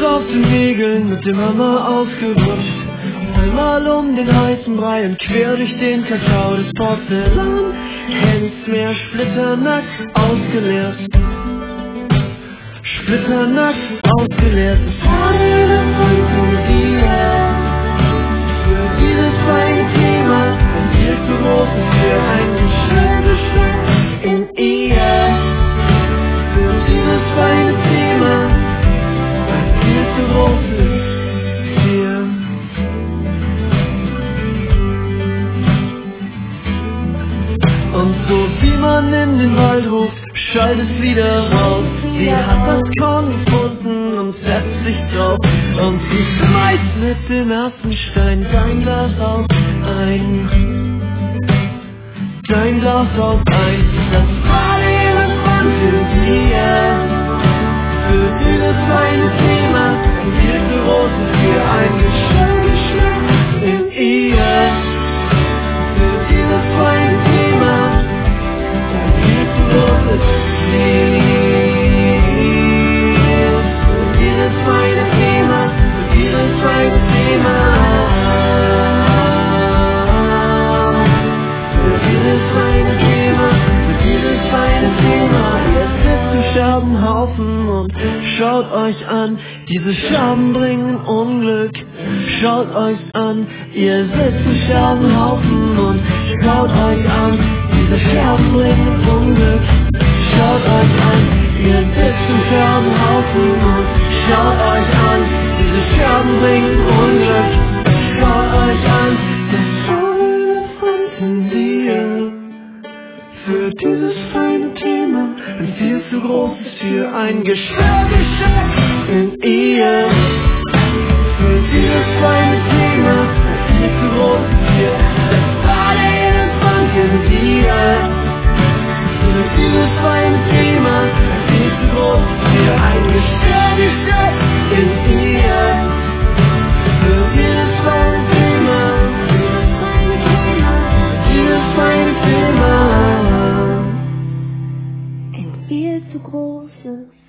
auf den Nägeln mit dem Hammer ausgerutscht. Einmal um den heißen Brei und quer durch den Kakao des Porzellan. Hängt mehr splitternackt ausgeleert. Splitternackt ausgeleert. Es war Elefanten dir. Für dieses feine Thema ein viel zu großes für ein Geschenk in ihr. Für dieses feine Thema ein viel zu großes für. Und so wie man in den Wald ruft, schallt es wieder raus. Sie hat das Korn gefunden und setzt sich drauf. Und sie schmeißt mit dem ersten Stein dein Glas auf ein. Dein Glas auf ein. Das war der Elefant in dir. Für dieses feine Thema ein viel zu großes für ein Geschenk in ihr. Für dieses feine Thema ein viel zu großes für dieses feine Thema, für dieses feine Thema, für dieses feine Thema, für dieses feine Thema. Ihr sitzt im Scherbenhaufen und schaut euch an, diese Scherben bringen Unglück. Schaut euch an, ihr sitzt im Scherbenhaufen und schaut euch an, diese Scherben bringen Unglück. Schaut euch an, ihr sitzt im Scherbenhaufen und schaut euch an, diese Scherben bringen Unglück. Schaut euch an, das Elefanten dir. Für dieses feine Thema ein viel zu großes für ein Geschenk in ihr. Für dieses feine Thema ein viel zu großes für das war der Elefant in dir. Für dieses feine Thema ein viel zu großes für ein Geschenk in ihr. Für dieses feine Thema, dieses feine Thema. Ein viel zu großes